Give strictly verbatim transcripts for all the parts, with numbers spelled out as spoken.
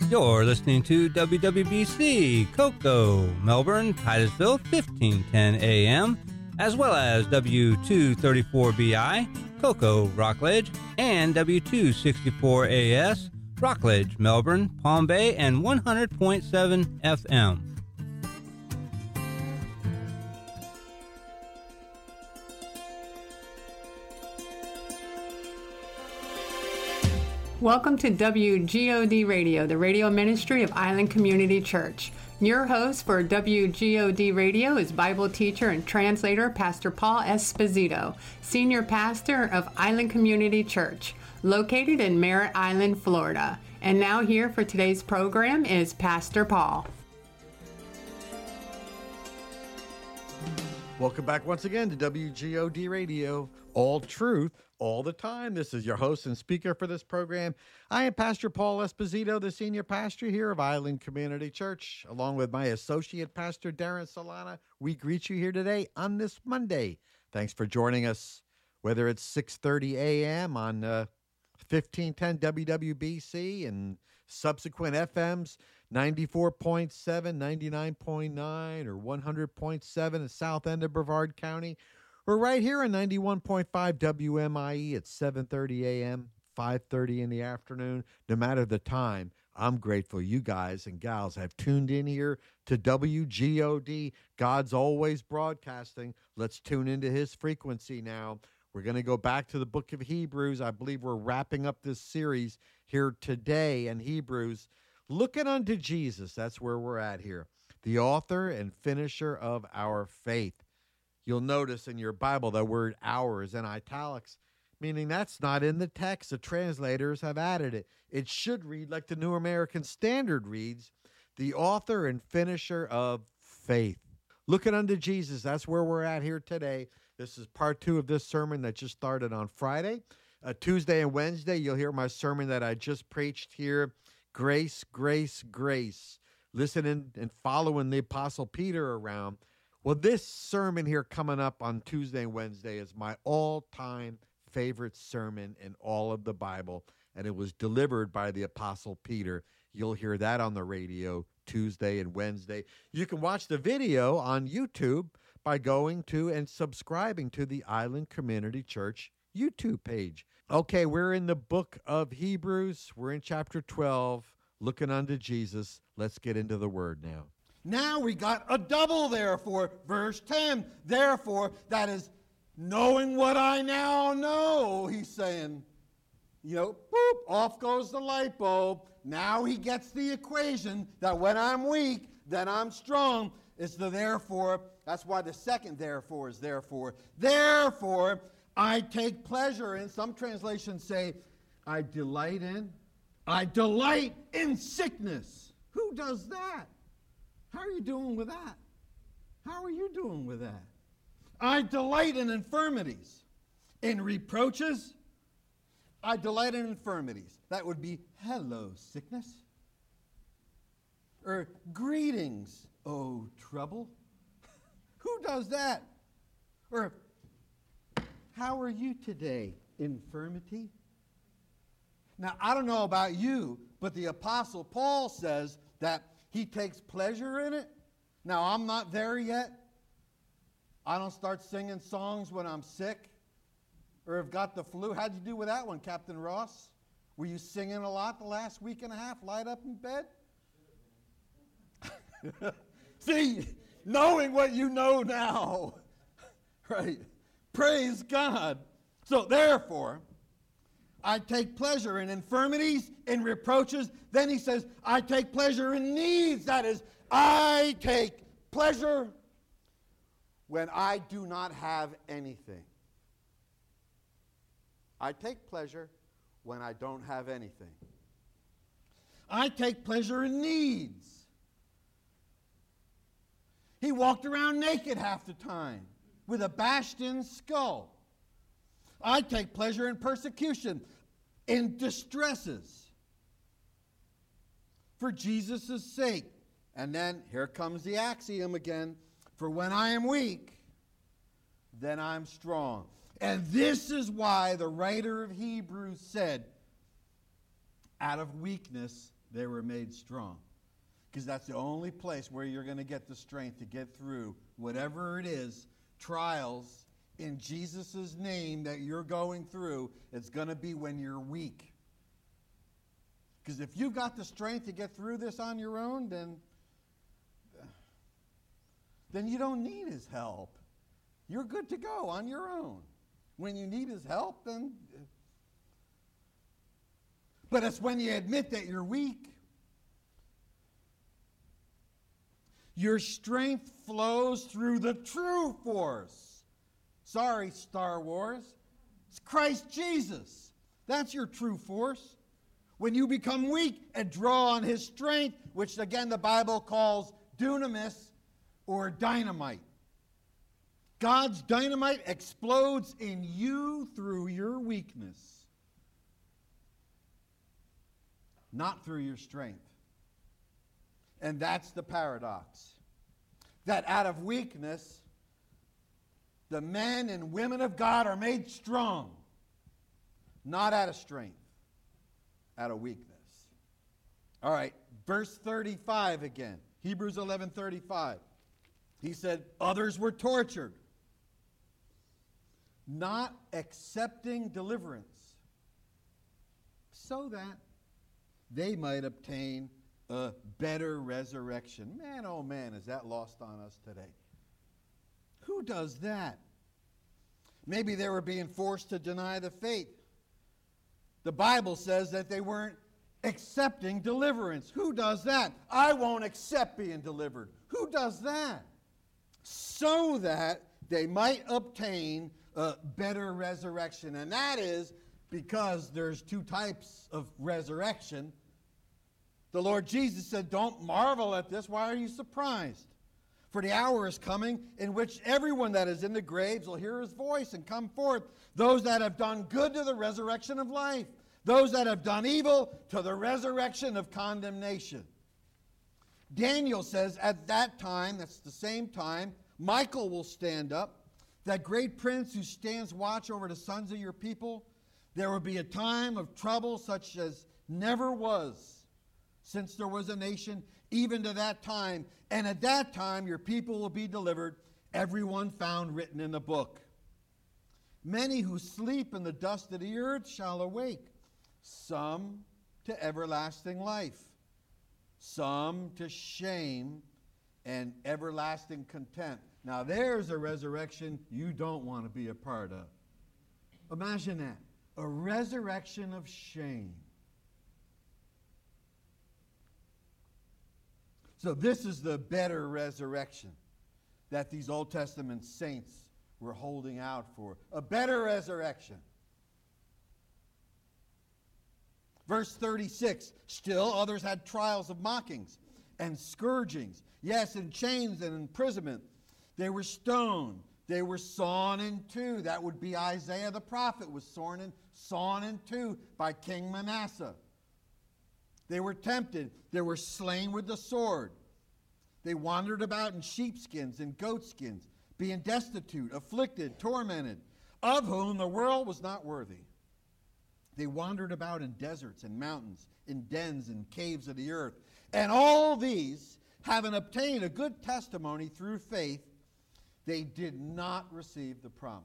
You're listening to W W B C, Cocoa, Melbourne, Titusville, fifteen ten A M, as well as W two thirty-four B I, Cocoa, Rockledge, and W two sixty-four A S, Rockledge, Melbourne, Palm Bay, and one hundred point seven F M. Welcome to W G O D Radio, the radio ministry of Island Community Church. Your host for W G O D Radio is Bible teacher and translator Pastor Paul Esposito, senior pastor of Island Community Church, located in Merritt Island, Florida. And now here for today's program is Pastor Paul. Welcome back once again to W G O D Radio, all truth, all the time. This is your host and speaker for this program. I am Pastor Paul Esposito, the senior pastor here of Island Community Church, along with my associate pastor, Darren Solana. We greet you here today on this Monday. Thanks for joining us, whether it's six thirty A M on uh, fifteen ten W W B C and subsequent F Ms, ninety-four point seven, ninety-nine point nine, or one hundred point seven in the south end of Brevard County. We're right here on ninety-one point five W M I E at seven thirty A M, five thirty in the afternoon. No matter the time, I'm grateful you guys and gals have tuned in here to W G O D. God's always broadcasting. Let's tune into his frequency now. We're going to go back to the book of Hebrews. I believe we're wrapping up this series here today in Hebrews. Looking unto Jesus, that's where we're at here. The author and finisher of our faith. You'll notice in your Bible the word our is in italics, meaning that's not in the text. The translators have added it. It should read like the New American Standard reads, the author and finisher of faith. Looking unto Jesus, that's where we're at here today. This is part two of this sermon that just started on Friday. Uh, Tuesday and Wednesday, you'll hear my sermon that I just preached here. Grace, grace, grace. Listening and following the Apostle Peter around. Well, this sermon here coming up on Tuesday and Wednesday is my all-time favorite sermon in all of the Bible, and it was delivered by the Apostle Peter. You'll hear that on the radio Tuesday and Wednesday. You can watch the video on YouTube by going to and subscribing to the Island Community Church YouTube page. Okay, we're in the book of Hebrews. We're in chapter twelve, looking unto Jesus. Let's get into the word now. Now we got a double therefore, verse ten. Therefore, that is knowing what I now know, he's saying. You know, boop, off goes the light bulb. Now he gets the equation that when I'm weak, then I'm strong. It's the therefore. That's why the second therefore is therefore. Therefore, I take pleasure in. Some translations say, I delight in. I delight in sickness. Who does that? How are you doing with that? How are you doing with that? I delight in infirmities, in reproaches. I delight in infirmities. That would be hello, sickness. Or greetings, oh trouble. Who does that? Or how are you today, infirmity? Now, I don't know about you, but the Apostle Paul says that he takes pleasure in it. Now, I'm not there yet. I don't start singing songs when I'm sick or have got the flu. How'd you do with that one, Captain Ross? Were you singing a lot the last week and a half, light up in bed? See, knowing what you know now, right? Praise God. So, therefore, I take pleasure in infirmities, in reproaches. Then he says, I take pleasure in needs. That is, I take pleasure when I do not have anything. I take pleasure when I don't have anything. I take pleasure in needs. He walked around naked half the time with a bashed-in skull. I take pleasure in persecution, in distresses, for Jesus' sake. And then here comes the axiom again. For when I am weak, then I'm strong. And this is why the writer of Hebrews said, out of weakness they were made strong. Because that's the only place where you're going to get the strength to get through whatever it is, trials in Jesus' name that you're going through. It's going to be when you're weak. Because if you've got the strength to get through this on your own, then, then you don't need his help. You're good to go on your own. When you need his help, then... But it's when you admit that you're weak. Your strength flows through the true force. Sorry, Star Wars. It's Christ Jesus. That's your true force. When you become weak and draw on his strength, which again the Bible calls dunamis or dynamite. God's dynamite explodes in you through your weakness, not through your strength. And that's the paradox. That out of weakness, the men and women of God are made strong. Not out of strength, out of weakness. All right, verse thirty-five again. Hebrews eleven thirty-five. He said, others were tortured, not accepting deliverance, so that they might obtain a better resurrection. Man, oh man, is that lost on us today? Who does that? Maybe they were being forced to deny the faith. The Bible says that they weren't accepting deliverance. Who does that? I won't accept being delivered. Who does that? So that they might obtain a better resurrection. And that is because there's two types of resurrection. The Lord Jesus said, don't marvel at this. Why are you surprised? For the hour is coming in which everyone that is in the graves will hear his voice and come forth. Those that have done good to the resurrection of life. Those that have done evil to the resurrection of condemnation. Daniel says at that time, that's the same time, Michael will stand up, that great prince who stands watch over the sons of your people. There will be a time of trouble such as never was since there was a nation, even to that time. And at that time your people will be delivered, everyone found written in the book. Many who sleep in the dust of the earth shall awake, some to everlasting life, some to shame and everlasting contempt. Now there's a resurrection you don't want to be a part of. Imagine that. A resurrection of shame. So this is the better resurrection that these Old Testament saints were holding out for. A better resurrection. Verse thirty-six, still others had trials of mockings and scourgings. Yes, in chains and imprisonment. They were stoned. They were sawn in two. That would be Isaiah the prophet was sawn in, sawn in two by King Manasseh. They were tempted. They were slain with the sword. They wandered about in sheepskins and goatskins, being destitute, afflicted, tormented, of whom the world was not worthy. They wandered about in deserts and mountains, in dens and caves of the earth. And all these, having obtained a good testimony through faith, they did not receive the promise.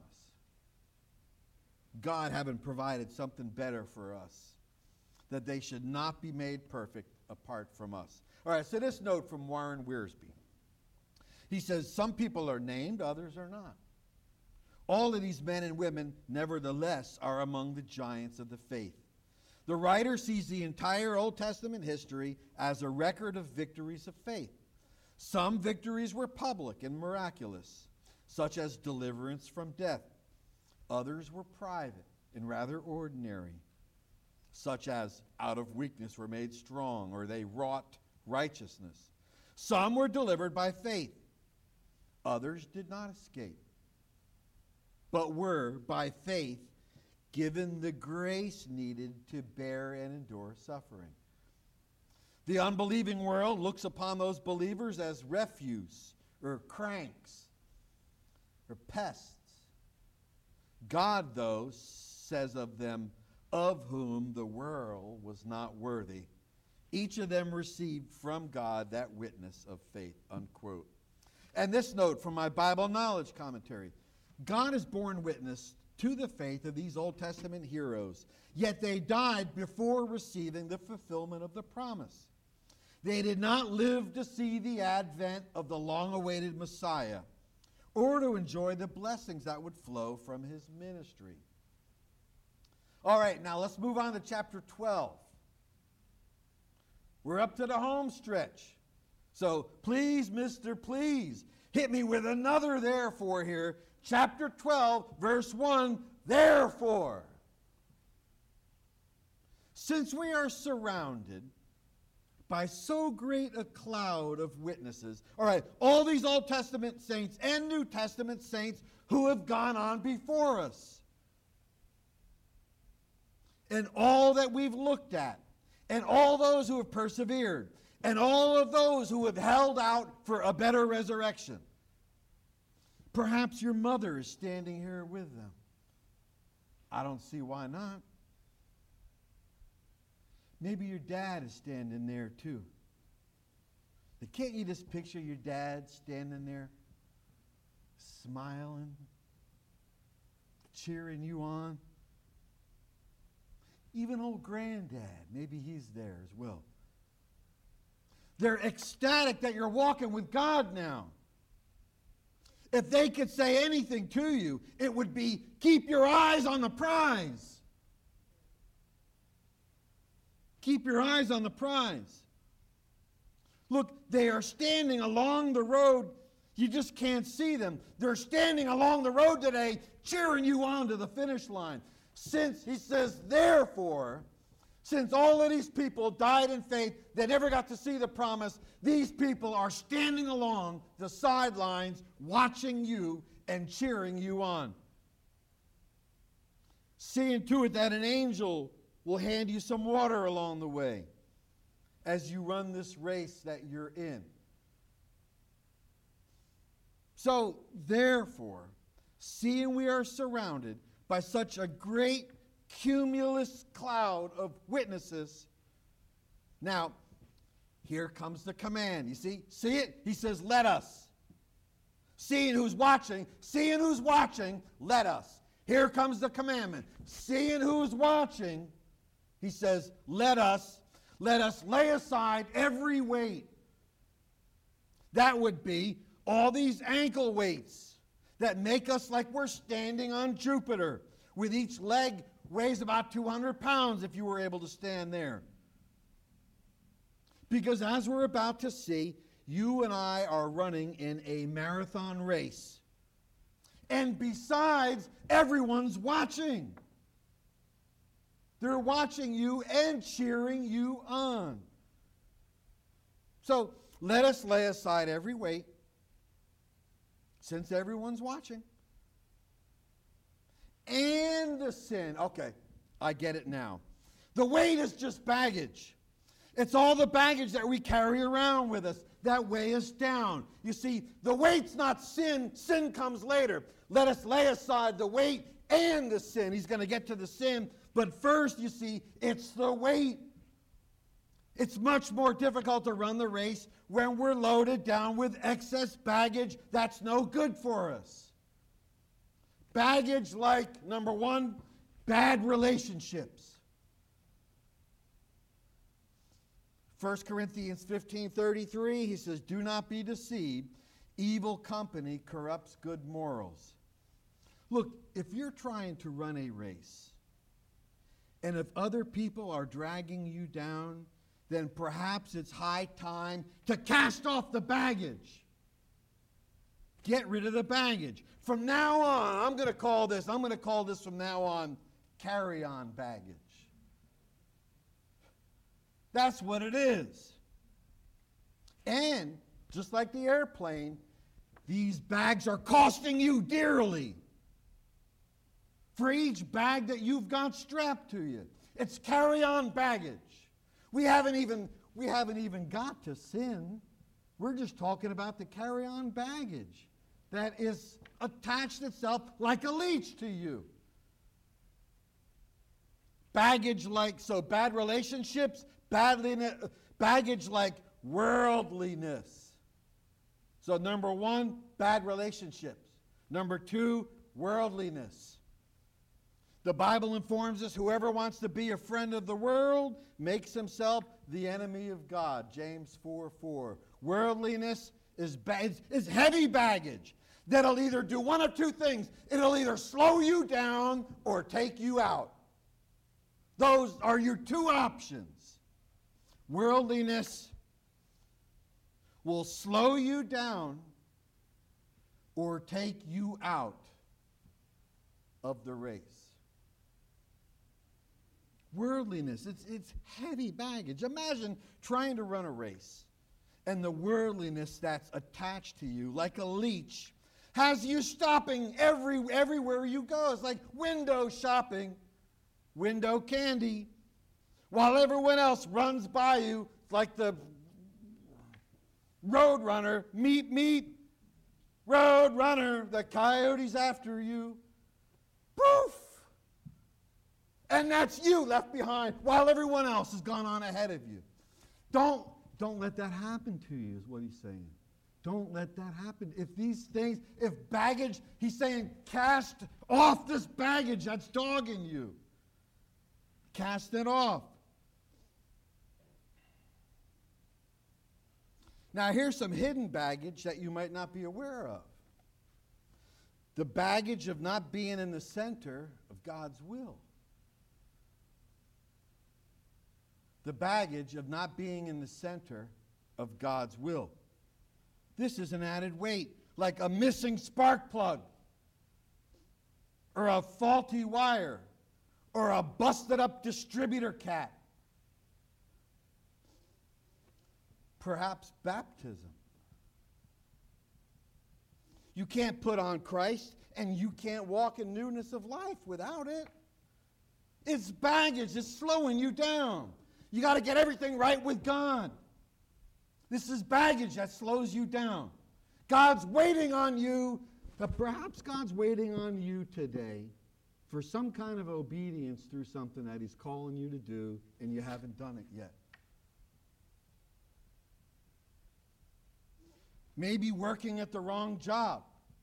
God having provided something better for us, that they should not be made perfect apart from us. All right, so this note from Warren Wiersbe. He says, some people are named, others are not. All of these men and women, nevertheless, are among the giants of the faith. The writer sees the entire Old Testament history as a record of victories of faith. Some victories were public and miraculous, such as deliverance from death. Others were private and rather ordinary, such as out of weakness were made strong, or they wrought righteousness. Some were delivered by faith. Others did not escape, but were, by faith, given the grace needed to bear and endure suffering. The unbelieving world looks upon those believers as refuse or cranks or pests. God, though, says of them, of whom the world was not worthy, each of them received from God that witness of faith, unquote. And this note from my Bible Knowledge commentary. God has borne witness to the faith of these Old Testament heroes, yet they died before receiving the fulfillment of the promise. They did not live to see the advent of the long-awaited Messiah or to enjoy the blessings that would flow from his ministry. All right, now let's move on to chapter twelve. We're up to the home stretch. So please, Mister Please, hit me with another therefore here. Chapter twelve, verse one, therefore. Since we are surrounded by so great a cloud of witnesses, all right, all these Old Testament saints and New Testament saints who have gone on before us, and all that we've looked at, and all those who have persevered, and all of those who have held out for a better resurrection. Perhaps your mother is standing here with them. I don't see why not. Maybe your dad is standing there too. But can't you just picture your dad standing there, smiling, cheering you on? Even old granddad, maybe he's there as well. They're ecstatic that you're walking with God now. If they could say anything to you, it would be, keep your eyes on the prize. Keep your eyes on the prize. Look, they are standing along the road. You just can't see them. They're standing along the road today, cheering you on to the finish line. Since, he says, therefore, since all of these people died in faith, they never got to see the promise, these people are standing along the sidelines, watching you and cheering you on. Seeing to it that an angel will hand you some water along the way as you run this race that you're in. So, therefore, seeing we are surrounded by such a great cumulus cloud of witnesses, now, here comes the command. You see? See it? He says, let us. Seeing who's watching, seeing who's watching, let us. Here comes the commandment. Seeing who's watching, he says, let us, let us lay aside every weight. That would be all these ankle weights that make us like we're standing on Jupiter, with each leg weighs about two hundred pounds if you were able to stand there. Because as we're about to see, you and I are running in a marathon race. And besides, everyone's watching. They're watching you and cheering you on. So let us lay aside every weight, since everyone's watching. And the sin. Okay, I get it now. The weight is just baggage. It's all the baggage that we carry around with us that weigh us down. You see, the weight's not sin. Sin comes later. Let us lay aside the weight and the sin. He's going to get to the sin. But first, you see, it's the weight. It's much more difficult to run the race when we're loaded down with excess baggage that's no good for us. Baggage like, number one, bad relationships. First Corinthians fifteen thirty-three, he says, do not be deceived. Evil company corrupts good morals. Look, if you're trying to run a race, and if other people are dragging you down, then perhaps it's high time to cast off the baggage. Get rid of the baggage. From now on, I'm going to call this, I'm going to call this from now on, carry-on baggage. That's what it is. And, just like the airplane, these bags are costing you dearly. For each bag that you've got strapped to you. It's carry-on baggage. We haven't even, we haven't even got to sin. We're just talking about the carry-on baggage that is attached itself like a leech to you. Baggage like, so bad relationships, badly, baggage like worldliness. So number one, bad relationships. Number two, worldliness. The Bible informs us whoever wants to be a friend of the world makes himself the enemy of God. James four four. Worldliness is, ba- is heavy baggage that'll either do one of two things. It'll either slow you down or take you out. Those are your two options. Worldliness will slow you down or take you out of the race. Worldliness, it's, it's heavy baggage. Imagine trying to run a race, and the worldliness that's attached to you, like a leech, has you stopping every, everywhere you go. It's like window shopping, window candy, while everyone else runs by you. It's like the road runner, meet, meet, road runner, the coyote's after you. Poof! And that's you left behind while everyone else has gone on ahead of you. Don't, don't let that happen to you, is what he's saying. Don't let that happen. If these things, if baggage, he's saying cast off this baggage that's dogging you. Cast it off. Now here's some hidden baggage that you might not be aware of. The baggage of not being in the center of God's will. The baggage of not being in the center of God's will. This is an added weight, like a missing spark plug, or a faulty wire, or a busted up distributor cat. Perhaps baptism. You can't put on Christ, and you can't walk in newness of life without it. It's baggage. It's slowing you down. You got to get everything right with God. This is baggage that slows you down. God's waiting on you, but perhaps God's waiting on you today for some kind of obedience through something that he's calling you to do, and you haven't done it yet. Maybe working at the wrong job.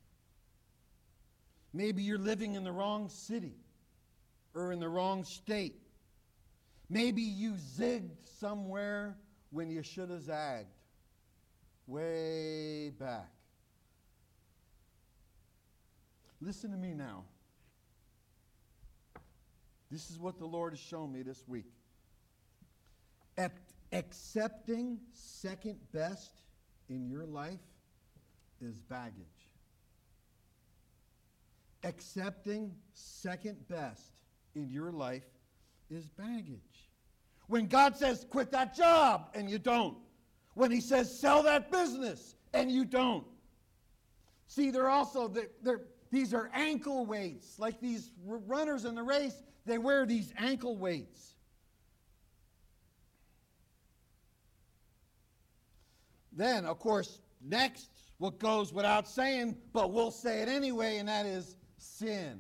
Maybe you're living in the wrong city or in the wrong state. Maybe you zigged somewhere when you should have zagged. Way back. Listen to me now. This is what the Lord has shown me this week. At accepting second best in your life is baggage. Accepting second best in your life is baggage. When God says, quit that job, and you don't. When he says, sell that business, and you don't. See, they're also, they're, they're, these are ankle weights. Like these r- runners in the race, they wear these ankle weights. Then, of course, next, what goes without saying, but we'll say it anyway, and that is sin.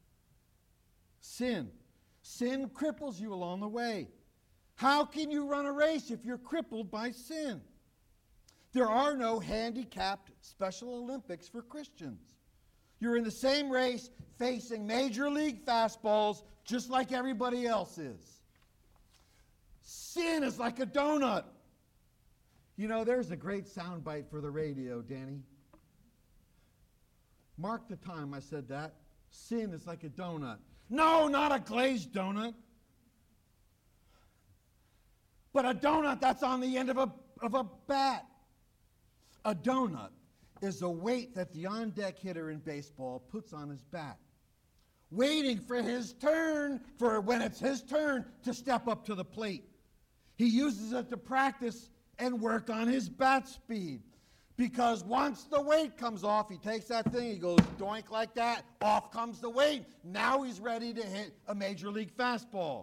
Sin. Sin cripples you along the way. How can you run a race if you're crippled by sin? There are no handicapped Special Olympics for Christians. You're in the same race facing major league fastballs just like everybody else is. Sin is like a donut. You know, there's a great soundbite for the radio, Danny. Mark the time I said that. Sin is like a donut. No, not a glazed donut. But a donut that's on the end of a, of a bat. A donut is a weight that the on-deck hitter in baseball puts on his bat, waiting for his turn, for when it's his turn to step up to the plate. He uses it to practice and work on his bat speed. Because once the weight comes off, he takes that thing, he goes doink like that, off comes the weight. Now he's ready to hit a major league fastball.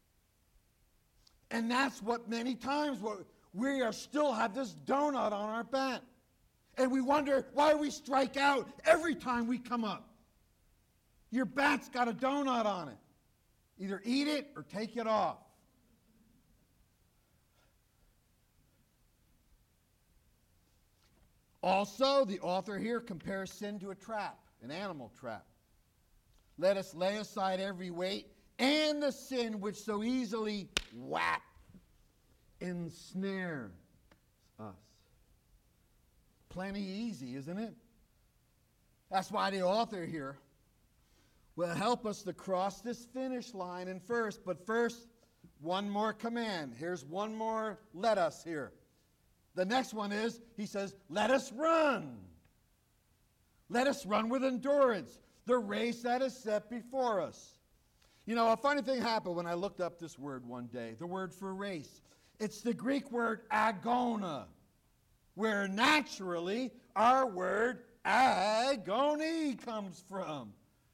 And that's what many times we are still have this donut on our bat. And we wonder why we strike out every time we come up. Your bat's got a donut on it. Either eat it or take it off. Also, the author here compares sin to a trap, an animal trap. Let us lay aside every weight and the sin which so easily whap ensnares us. Plenty easy, isn't it? That's why the author here will help us to cross this finish line. And first, but first, one more command. Here's one more let us here. The next one is, he says, let us run. Let us run with endurance the race that is set before us. You know, a funny thing happened when I looked up this word one day, the word for race. It's the Greek word agona, where naturally our word agony comes from.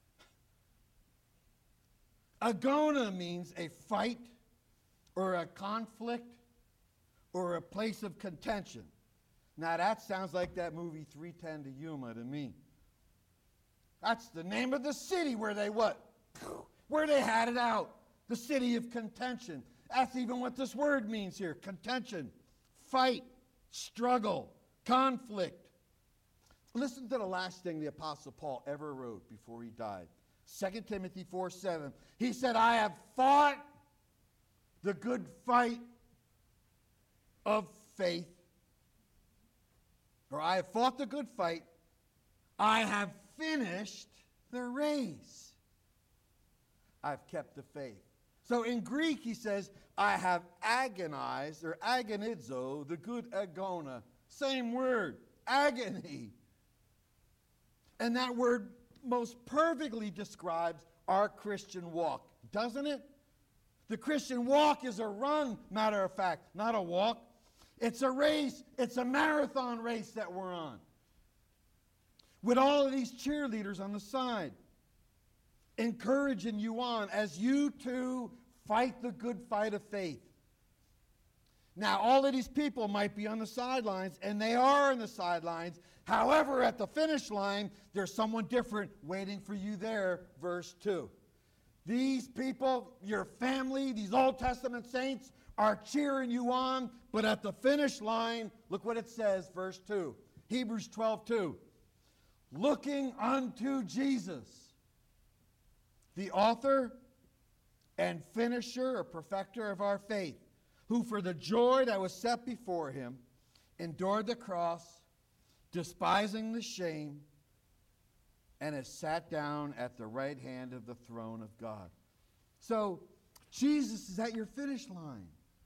Agona means a fight or a conflict or a place of contention. Now that sounds like that movie three ten to Yuma to me. That's the name of the city where they what? Where they had it out. The city of contention. That's even what this word means here. Contention, fight, struggle, conflict. Listen to the last thing the Apostle Paul ever wrote before he died. Second Timothy four seven. He said, I have fought the good fight of faith. Or I have fought the good fight. I have finished the race. I've kept the faith. So in Greek, he says, I have agonized, or agonizo, the good agona. Same word, agony. And that word most perfectly describes our Christian walk, doesn't it? The Christian walk is a run, matter of fact, not a walk. It's a race. It's a marathon race that we're on. With all of these cheerleaders on the side, encouraging you on as you too fight the good fight of faith. Now, all of these people might be on the sidelines, and they are on the sidelines. However, at the finish line, there's someone different waiting for you there, verse two. These people, your family, these Old Testament saints, are cheering you on, but at the finish line, look what it says, verse two. Hebrews twelve two. Looking unto Jesus, the author and finisher or perfecter of our faith, who for the joy that was set before him endured the cross, despising the shame, and has sat down at the right hand of the throne of God. So, Jesus is at your finish line.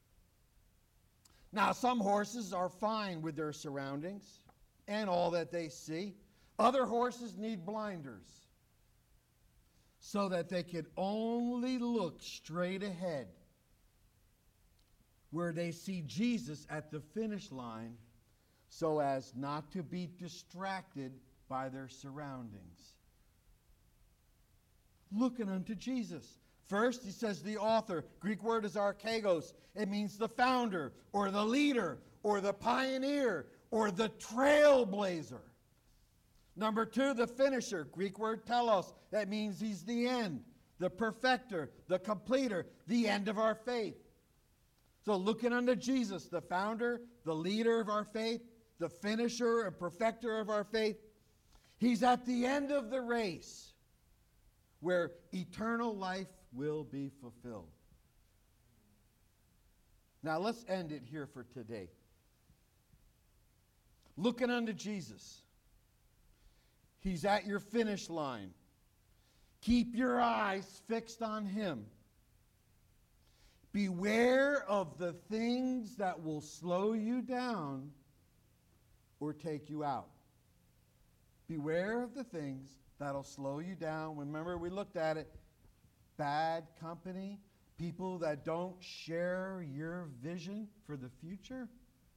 Now, some horses are fine with their surroundings and all that they see. Other horses need blinders so that they can only look straight ahead, where they see Jesus at the finish line, so as not to be distracted by their surroundings. Looking unto Jesus. First, he says the author. Greek word is archegos. It means the founder, or the leader, or the pioneer, or the trailblazer. Number two, the finisher. Greek word telos. That means he's the end, the perfecter, the completer, the end of our faith. So looking unto Jesus, the founder, the leader of our faith, the finisher and perfecter of our faith, he's at the end of the race where eternal life will be fulfilled. Now let's end it here for today. Looking unto Jesus. He's at your finish line. Keep your eyes fixed on him. Beware of the things that will slow you down or take you out. Beware of the things that'll slow you down. Remember, we looked at it. Bad company, people that don't share your vision for the future.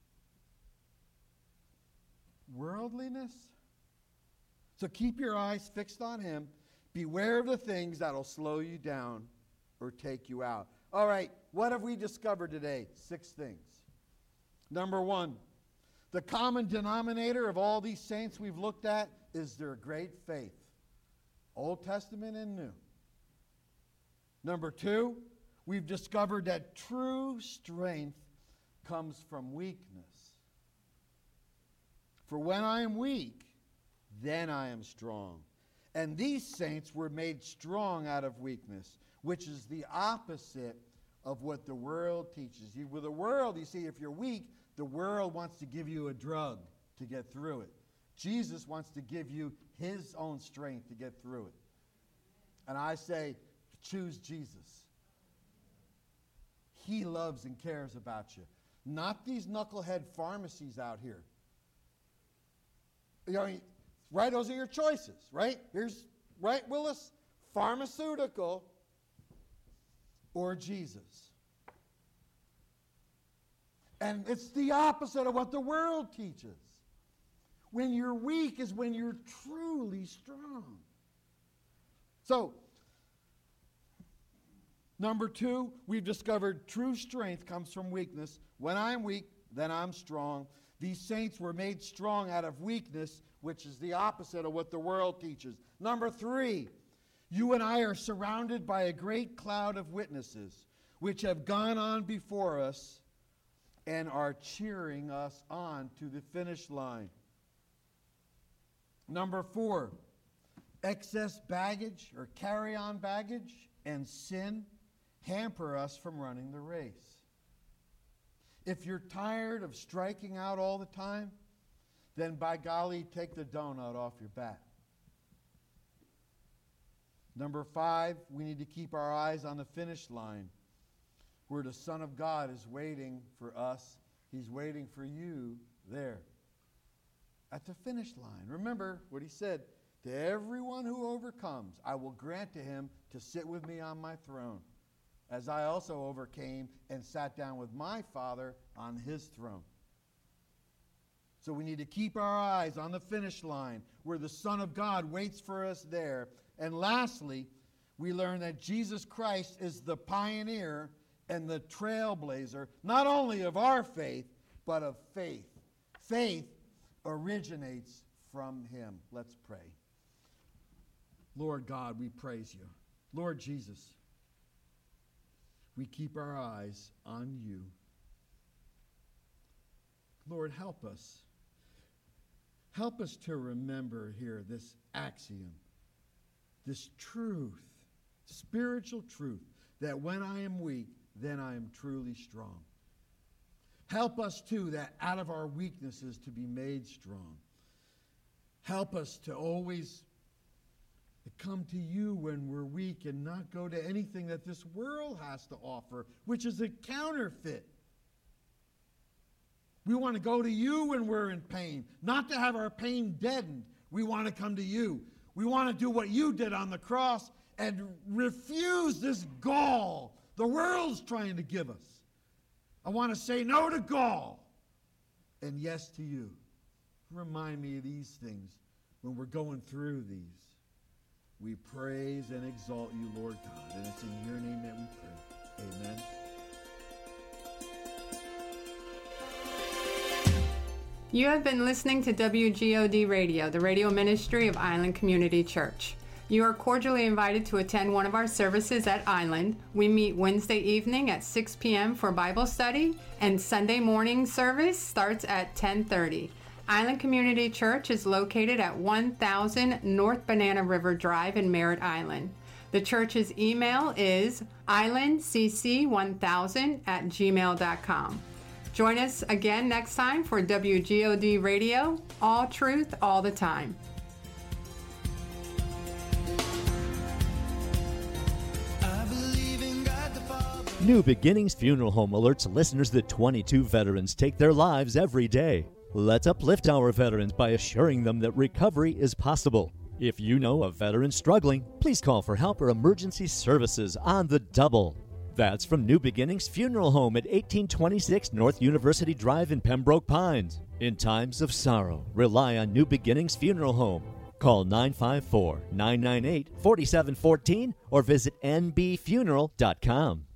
Worldliness. So keep your eyes fixed on him. Beware of the things that'll slow you down or take you out. All right, what have we discovered today? Six things. Number one, the common denominator of all these saints we've looked at is their great faith, Old Testament and New. Number two, we've discovered that true strength comes from weakness. For when I am weak, then I am strong. And these saints were made strong out of weakness, which is the opposite of what the world teaches. You, with the world, you see, if you're weak, the world wants to give you a drug to get through it. Jesus wants to give you his own strength to get through it. And I say, choose Jesus. He loves and cares about you. Not these knucklehead pharmacies out here. You know, right? Those are your choices, right? Here's, right, Willis? Pharmaceutical or Jesus. And it's the opposite of what the world teaches. When you're weak is when you're truly strong. So, number two, we've discovered true strength comes from weakness. When I'm weak, then I'm strong. These saints were made strong out of weakness, which is the opposite of what the world teaches. Number three, you and I are surrounded by a great cloud of witnesses, which have gone on before us and are cheering us on to the finish line. Number four, excess baggage or carry-on baggage and sin hamper us from running the race. If you're tired of striking out all the time, then by golly, take the donut off your back. Number five, we need to keep our eyes on the finish line, where the Son of God is waiting for us. He's waiting for you there at the finish line. Remember what he said, to everyone who overcomes, I will grant to him to sit with me on my throne, as I also overcame and sat down with my Father on his throne. So we need to keep our eyes on the finish line, where the Son of God waits for us there. And lastly, we learn that Jesus Christ is the pioneer and the trailblazer, not only of our faith, but of faith. Faith originates from him. Let's pray. Lord God, we praise you. Lord Jesus, we keep our eyes on you. Lord, help us. Help us to remember here this axiom, this truth, spiritual truth, that when I am weak, then I am truly strong. Help us, too, that out of our weaknesses to be made strong. Help us to always come to you when we're weak and not go to anything that this world has to offer, which is a counterfeit. We want to go to you when we're in pain, not to have our pain deadened. We want to come to you. We want to do what you did on the cross and refuse this gall the world's trying to give us. I want to say no to gall and yes to you. Remind me of these things when we're going through these. We praise and exalt you, Lord God, and it's in your name that we pray. Amen. You have been listening to W G O D Radio, the radio ministry of Island Community Church. You are cordially invited to attend one of our services at Island. We meet Wednesday evening at six p.m. for Bible study, and Sunday morning service starts at ten thirty. Island Community Church is located at one thousand North Banana River Drive in Merritt Island. The church's email is island c c one thousand at gmail dot com. Join us again next time for W G O D Radio, all truth, all the time. New Beginnings Funeral Home alerts listeners that twenty-two veterans take their lives every day. Let's uplift our veterans by assuring them that recovery is possible. If you know a veteran struggling, please call for help or emergency services on the double. That's from New Beginnings Funeral Home at eighteen twenty-six North University Drive in Pembroke Pines. In times of sorrow, rely on New Beginnings Funeral Home. Call nine five four, nine nine eight, four seven one four or visit n b funeral dot com.